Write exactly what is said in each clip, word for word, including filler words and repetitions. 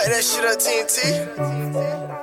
Light that shit up, T N T.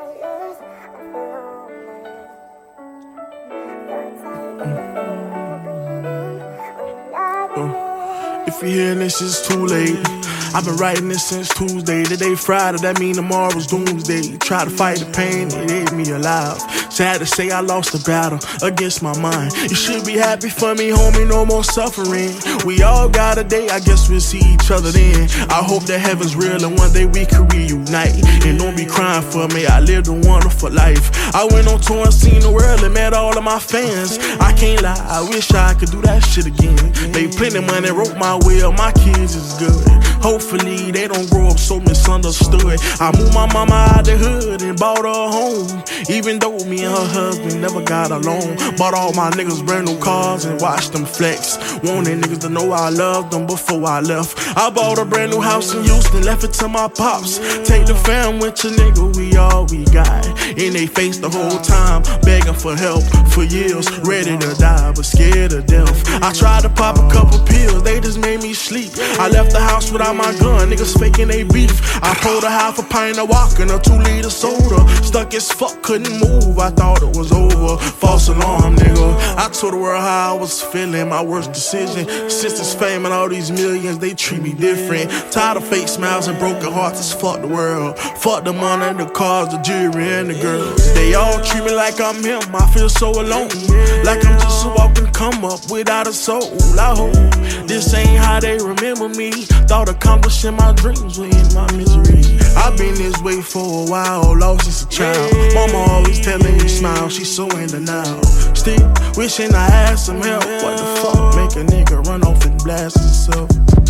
If you're hearing this, it's too late. I've been writing this since Tuesday. Today Friday, that mean tomorrow's doomsday. Try to fight the pain, it ate me alive. Sad to say I lost the battle against my mind. You should be happy for me, homie, no more suffering. We all got a day, I guess we'll see each other then. I hope that heaven's real and one day we can reunite. And don't be crying for me, I lived a wonderful life. I went on tour and seen the world and met all of my fans. I can't lie, I wish I could do that shit again. Made plenty money, wrote my will, my kids is good. Hopefully they don't grow up so misunderstood. I moved my mama out the hood and bought her a home. Even though me and her husband never got along. Bought all my niggas brand new cars and watched them flex. Wanted niggas to know I loved them before I left. I bought a brand new house in Houston, left it to my pops. Take the fam with your nigga, we all we got. And they face the whole time, begging for help for years. Ready to die, but scared of death. I tried to pop a couple pills, they just made me sleep. I left the house without my gun, niggas faking they beef. I pulled a half a pint of vodka and a two liter soda. Stuck as fuck, couldn't move, I thought it was over. False alarm, nigga. I told the world how I was feeling, my worst decision. Since this fame and all these millions, they treat me different. Tired of fake smiles and broken hearts, it's fuck the world. Fuck the money, the cars, the jewelry, and the girls. They all treat me like I'm him, I feel so alone. Like I'm just a walking come up without a soul. I hope this ain't how they remember me. Thought accomplishing my dreams were in my misery. I've been this way for a while, lost since a child. Mama always telling me smile, she's so in denial. Still wishing I had some help. What the fuck make a nigga run off and blast himself?